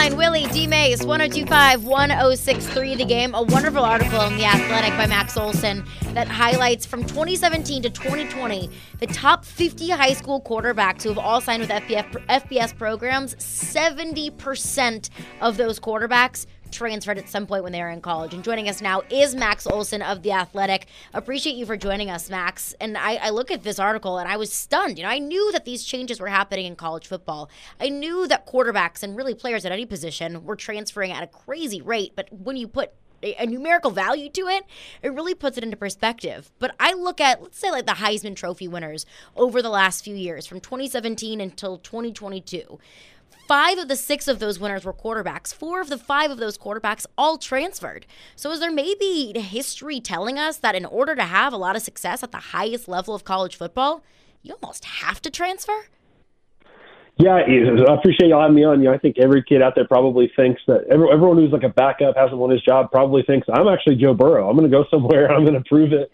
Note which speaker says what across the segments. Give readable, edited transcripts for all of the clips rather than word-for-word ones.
Speaker 1: Line, Willie, D. Mace, 1025-1063 The Game. A wonderful article in The Athletic by Max Olson that highlights from 2017 to 2020 the top 50 high school quarterbacks who have all signed with FBS programs. 70% of those quarterbacks transferred at some point when they were in college. And joining us now is Max Olson of The Athletic. Appreciate you for joining us, Max. And I look at this article and I was stunned. I knew that these changes were happening in college football. I knew that quarterbacks and really players at any position were transferring at a crazy rate. But when you put a numerical value to it, it really puts it into perspective. But I look at, let's say, like the Heisman Trophy winners over the last few years, from 2017 until 2022. 5 of the 6 of those winners were quarterbacks. 4 of the 5 of those quarterbacks all transferred. So is there maybe history telling us that in order to have a lot of success at the highest level of college football, you almost have to transfer?
Speaker 2: Yeah, I appreciate y'all having me on. I think every kid out there probably thinks that everyone who's like a backup, hasn't won his job, probably thinks, I'm actually Joe Burrow. I'm going to go somewhere, I'm going to prove it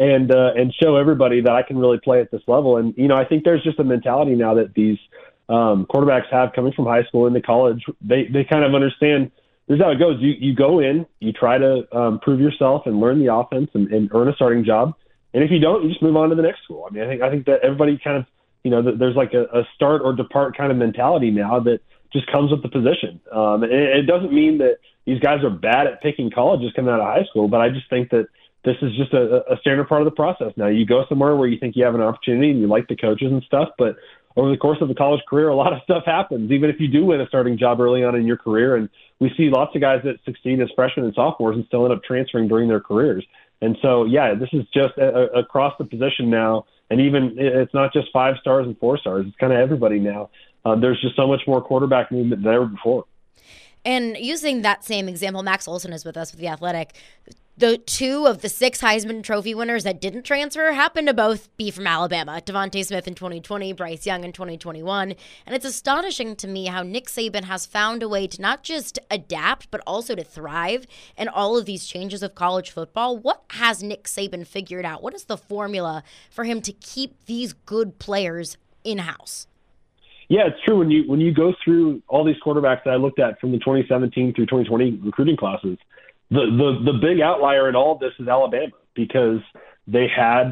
Speaker 2: and show everybody that I can really play at this level. And, I think there's just a mentality now that these quarterbacks have coming from high school into college. They kind of understand this is how it goes. You go in, you try to prove yourself and learn the offense and earn a starting job. And if you don't, you just move on to the next school. I mean, I think that everybody kind of, there's like a start or depart kind of mentality now that just comes with the position. And it doesn't mean that these guys are bad at picking colleges coming out of high school, but I just think that this is just a standard part of the process. Now, you go somewhere where you think you have an opportunity and you like the coaches and stuff, but over the course of a college career, a lot of stuff happens, even if you do win a starting job early on in your career. And we see lots of guys that succeed as freshmen and sophomores and still end up transferring during their careers. And so, yeah, this is just across the position now. And even it's not just 5 stars and 4 stars. It's kind of everybody now. There's just so much more quarterback movement than ever before.
Speaker 1: And using that same example, Max Olson is with us with The Athletic. The 2 of the 6 Heisman Trophy winners that didn't transfer happened to both be from Alabama. Devontae Smith in 2020, Bryce Young in 2021. And it's astonishing to me how Nick Saban has found a way to not just adapt, but also to thrive in all of these changes of college football. What has Nick Saban figured out? What is the formula for him to keep these good players in-house?
Speaker 2: Yeah, it's true. When you go through all these quarterbacks that I looked at from the 2017 through 2020 recruiting classes, the big outlier in all of this is Alabama, because they had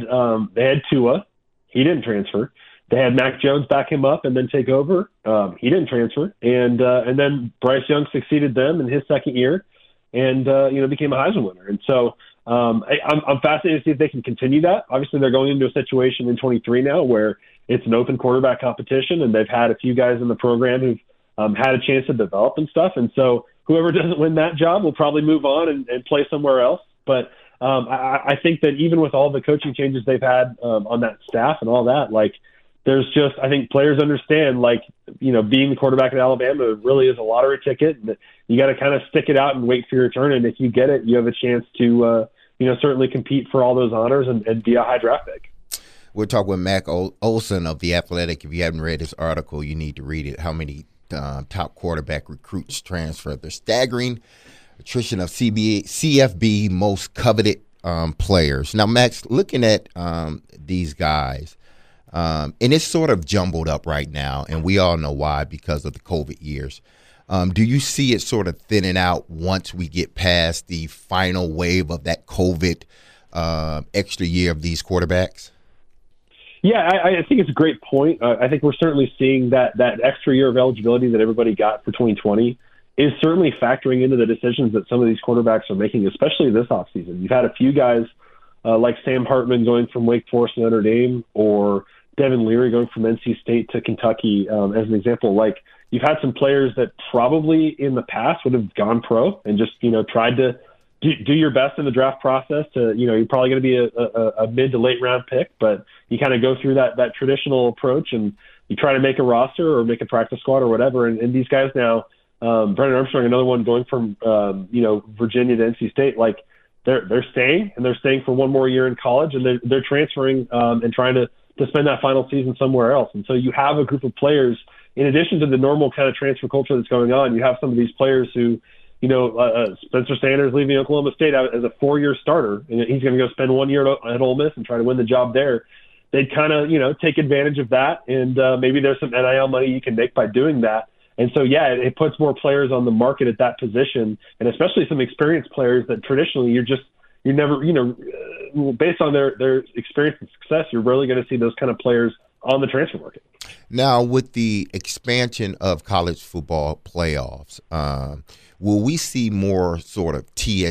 Speaker 2: Tua. He didn't transfer. They had Mac Jones back him up and then take over. He didn't transfer. And then Bryce Young succeeded them in his second year and became a Heisman winner. And so I'm fascinated to see if they can continue that. Obviously, they're going into a situation in 23 now where it's an open quarterback competition, and they've had a few guys in the program who've had a chance to develop and stuff. And so whoever doesn't win that job will probably move on and play somewhere else. But I think that even with all the coaching changes they've had on that staff and all that, there's just, I think players understand, being the quarterback at Alabama really is a lottery ticket. And you got to kind of stick it out and wait for your turn. And if you get it, you have a chance to, certainly compete for all those honors and be a high draft pick.
Speaker 3: We're talking with Max Olson of The Athletic. If you haven't read his article, you need to read it. How many top quarterback recruits transfer? The staggering attrition of CFB most coveted players. Now, Max, looking at these guys, and it's sort of jumbled up right now, and we all know why, because of the COVID years. Do you see it sort of thinning out once we get past the final wave of that COVID extra year of these quarterbacks?
Speaker 2: Yeah, I think it's a great point. I think we're certainly seeing that extra year of eligibility that everybody got for 2020 is certainly factoring into the decisions that some of these quarterbacks are making, especially this offseason. You've had a few guys like Sam Hartman going from Wake Forest to Notre Dame, or Devin Leary going from NC State to Kentucky, as an example. You've had some players that probably in the past would have gone pro and just, tried to do your best in the draft process to, you're probably going to be a mid to late round pick, but you kind of go through that traditional approach and you try to make a roster or make a practice squad or whatever. And these guys now, Brennan Armstrong, another one going from, Virginia to NC State, they're staying, and they're staying for one more year in college, and they're transferring and trying to spend that final season somewhere else. And so you have a group of players, in addition to the normal kind of transfer culture that's going on, you have some of these players who, Spencer Sanders leaving Oklahoma State as a 4-year starter, and he's going to go spend 1 year at Ole Miss and try to win the job there. They'd kind of, take advantage of that, and maybe there's some NIL money you can make by doing that. And so, yeah, it puts more players on the market at that position, and especially some experienced players that traditionally you're never, based on their experience and success, you're rarely going to see those kind of players on the transfer market.
Speaker 3: Now, with the expansion of college football playoffs, will we see more sort of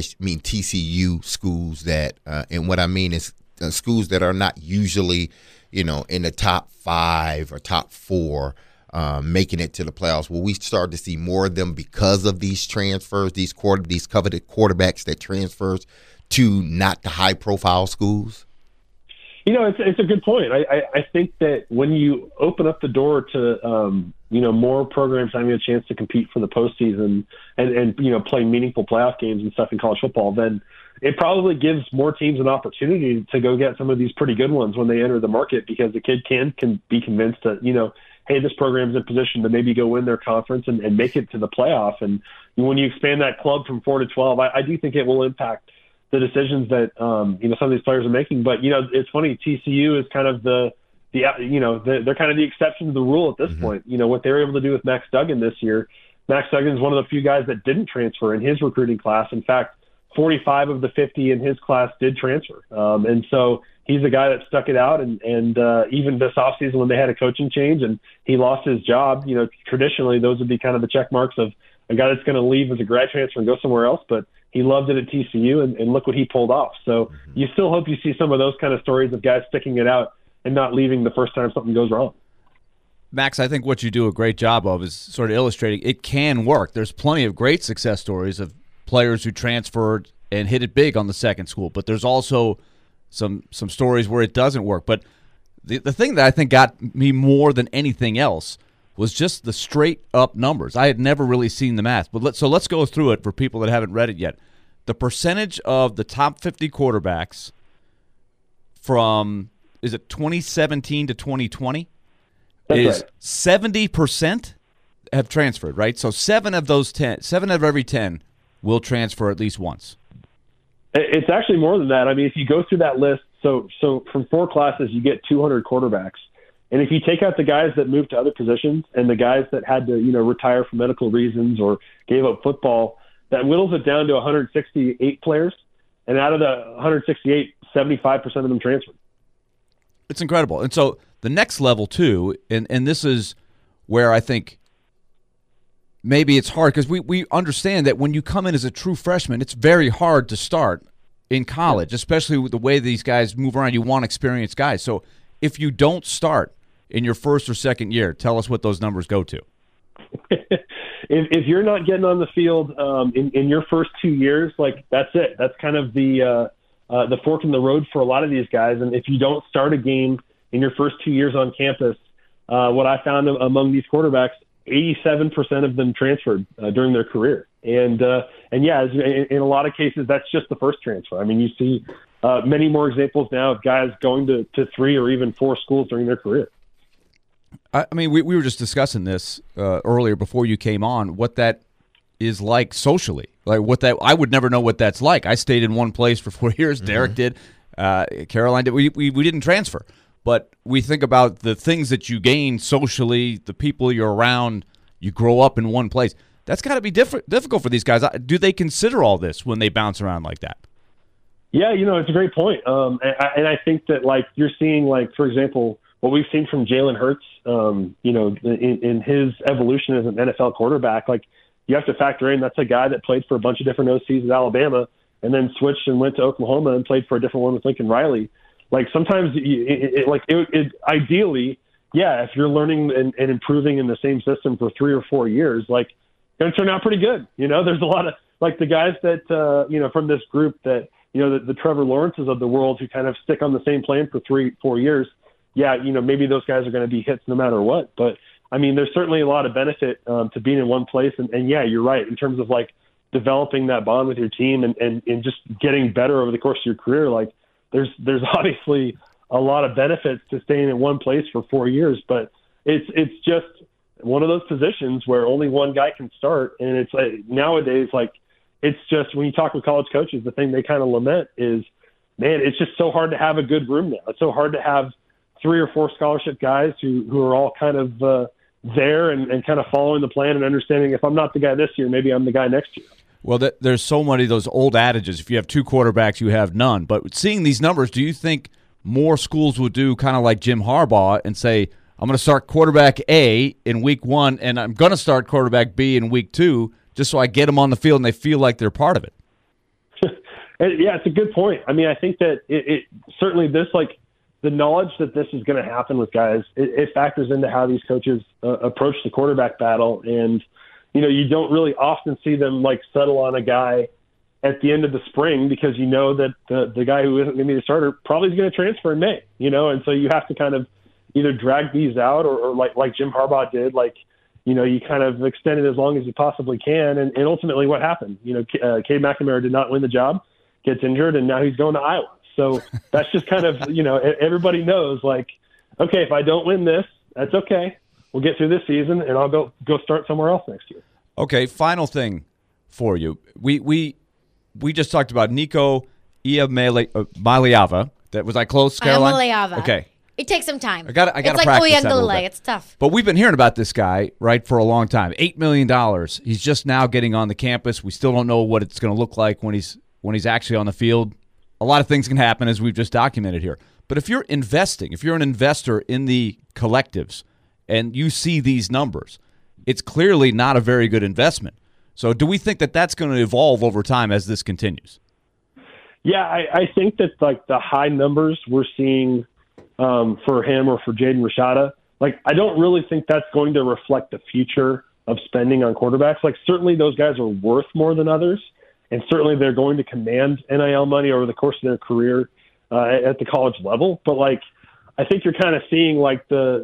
Speaker 3: TCU schools that, and what I mean is schools that are not usually, in the top 5 or top 4, making it to the playoffs? Will we start to see more of them because of these transfers, these coveted quarterbacks that transfers to not the high-profile schools?
Speaker 2: It's a good point. I think that when you open up the door to, more programs having a chance to compete for the postseason and play meaningful playoff games and stuff in college football, then it probably gives more teams an opportunity to go get some of these pretty good ones when they enter the market, because the kid can be convinced that, hey, this program's in position to maybe go win their conference and make it to the playoff. And when you expand that club from 4 to 12, I do think it will impact the decisions that some of these players are making. But it's funny, TCU is kind of they're kind of the exception to the rule at this point. What they were able to do with Max Duggan this year. Max Duggan is one of the few guys that didn't transfer in his recruiting class. In fact, 45 of the 50 in his class did transfer, and so he's the guy that stuck it out. And even this offseason when they had a coaching change and he lost his job, traditionally those would be kind of the check marks of a guy that's going to leave as a grad transfer and go somewhere else, but he loved it at TCU, and look what he pulled off. So you still hope you see some of those kind of stories of guys sticking it out and not leaving the first time something goes wrong.
Speaker 4: Max, I think what you do a great job of is sort of illustrating it can work. There's plenty of great success stories of players who transferred and hit it big on the second school, but there's also some stories where it doesn't work. But the thing that I think got me more than anything else was just the straight-up numbers. I had never really seen the math. But let's go through it for people that haven't read it yet. The percentage of the top 50 quarterbacks from, is it 2017 to 2020?
Speaker 2: That's right.
Speaker 4: 70% have transferred, right? So 7 of every 10 will transfer at least once.
Speaker 2: It's actually more than that. I mean, if you go through that list, so from 4 classes, you get 200 quarterbacks. And if you take out the guys that moved to other positions and the guys that had to, retire for medical reasons or gave up football, that whittles it down to 168 players. And out of the 168, 75% of them transferred.
Speaker 4: It's incredible. And so the next level, too, and this is where I think maybe it's hard, because we understand that when you come in as a true freshman, it's very hard to start in college, especially with the way these guys move around. You want experienced guys. So if you don't start in your first or second year, tell us what those numbers go to.
Speaker 2: If you're not getting on the field in your first 2 years, that's it. That's kind of the fork in the road for a lot of these guys. And if you don't start a game in your first 2 years on campus, what I found among these quarterbacks, 87% of them transferred during their career. And yeah, in a lot of cases, that's just the first transfer. I mean, you see many more examples now of guys going to 3 or even 4 schools during their career.
Speaker 4: I mean, we were just discussing this earlier before you came on, what that is like socially. I would never know what that's like. I stayed in one place for 4 years. Mm-hmm. Derek did. Caroline did. We didn't transfer. But we think about the things that you gain socially, the people you're around, you grow up in one place. That's got to be difficult for these guys. Do they consider all this when they bounce around like that?
Speaker 2: Yeah, it's a great point. And I think that, you're seeing, for example, what we've seen from Jalen Hurts, in his evolution as an NFL quarterback, you have to factor in that's a guy that played for a bunch of different OCs at Alabama and then switched and went to Oklahoma and played for a different one with Lincoln Riley. Sometimes ideally, yeah, if you're learning and improving in the same system for 3 or 4 years, going to turn out pretty good. There's a lot of the guys that, from this group that, the Trevor Lawrences of the world who kind of stick on the same plane for 3-4 years. Yeah, maybe those guys are going to be hits no matter what. But I mean, there's certainly a lot of benefit to being in one place. And yeah, you're right in terms of developing that bond with your team and just getting better over the course of your career. There's obviously a lot of benefits to staying in one place for 4 years, but it's just one of those positions where only one guy can start. And it's nowadays, it's just when you talk with college coaches, the thing they kind of lament is, man, it's just so hard to have a good room now. It's so hard to have 3 or 4 scholarship guys who are all kind of, there and kind of following the plan and understanding if I'm not the guy this year, maybe I'm the guy next year.
Speaker 4: Well, there's so many of those old adages. If you have two quarterbacks, you have none. But seeing these numbers, do you think more schools would do kind of like Jim Harbaugh and say, I'm going to start quarterback A in week 1, and I'm going to start quarterback B in week 2, just so I get them on the field and they feel like they're part of it?
Speaker 2: Yeah, it's a good point. I mean, I think that it certainly this, like, the knowledge that this is going to happen with guys, it factors into how these coaches approach the quarterback battle. And, you know, you don't really often see them, like, settle on a guy at the end of the spring because you know that the guy who isn't going to be the starter probably is going to transfer in May, you know, and so you have to kind of either drag these out or like Jim Harbaugh did, like, you know, you kind of extend it as long as you possibly can. And ultimately what happened, you know, Cade McNamara did not win the job, gets injured, and now he's going to Iowa. So that's just kind of, you know, everybody knows, like, okay, if I don't win this, that's okay. We'll get through this season, and I'll go start somewhere else next year.
Speaker 4: Okay, final thing for you. We just talked about Nico Iamaleava. Was I close, Caroline?
Speaker 1: Iamaleava.
Speaker 4: Okay.
Speaker 1: It takes some time.
Speaker 4: I got to
Speaker 1: it's like
Speaker 4: practice that a little bit.
Speaker 1: It's tough.
Speaker 4: But we've been hearing about this guy, right, for a long time. $8 million. He's just now getting on the campus. We still don't know what it's going to look like when he's actually on the field. A lot of things can happen, as we've just documented here. But if you're investing, if you're an investor in the collectives and you see these numbers, it's clearly not a very good investment. So do we think that that's going to evolve over time as this continues?
Speaker 2: Yeah, I think that, like, the high numbers we're seeing for him or for Jaden Rashada, like, I don't really think that's going to reflect the future of spending on quarterbacks. Like, certainly those guys are worth more than others, and certainly they're going to command NIL money over the course of their career at the college level. But, like, I think you're kind of seeing, like, the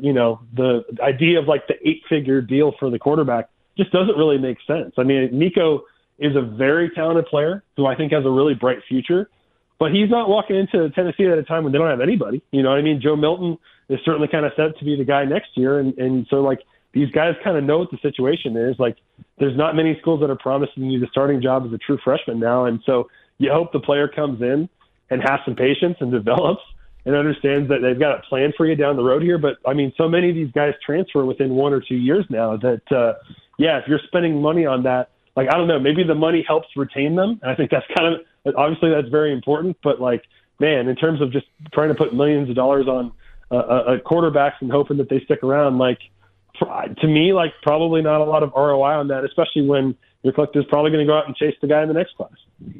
Speaker 2: idea of, like, the 8-figure deal for the quarterback just doesn't really make sense. I mean, Nico is a very talented player who I think has a really bright future, but he's not walking into Tennessee at a time when they don't have anybody. You know what I mean? Joe Milton is certainly kind of set to be the guy next year. And so, like, these guys kind of know what the situation is. Like, there's not many schools that are promising you the starting job as a true freshman now. And so you hope the player comes in and has some patience and develops and understands that they've got a plan for you down the road here. But, I mean, so many of these guys transfer within 1 or 2 years now that, if you're spending money on that, like, I don't know, maybe the money helps retain them. And I think that's kind of, obviously that's very important. But, like, man, in terms of just trying to put millions of dollars on quarterbacks and hoping that they stick around, like, to me, like, probably not a lot of ROI on that, especially when your collective is probably going to go out and chase the guy in the next class.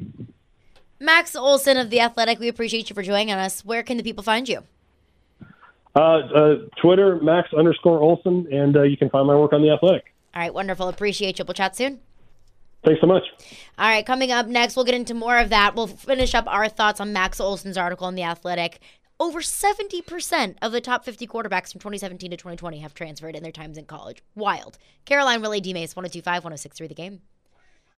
Speaker 1: Max Olson of The Athletic, we appreciate you for joining us. Where can the people find you?
Speaker 2: Twitter, Max_Olson, and you can find my work on The Athletic.
Speaker 1: All right, wonderful. Appreciate you. We'll chat soon.
Speaker 2: Thanks so much.
Speaker 1: All right, coming up next, we'll get into more of that. We'll finish up our thoughts on Max Olson's article in The Athletic. Over 70% of the top 50 quarterbacks from 2017 to 2020 have transferred in their times in college. Wild. Caroline Riley, D-Mace, 102.5, 106.3 The Game.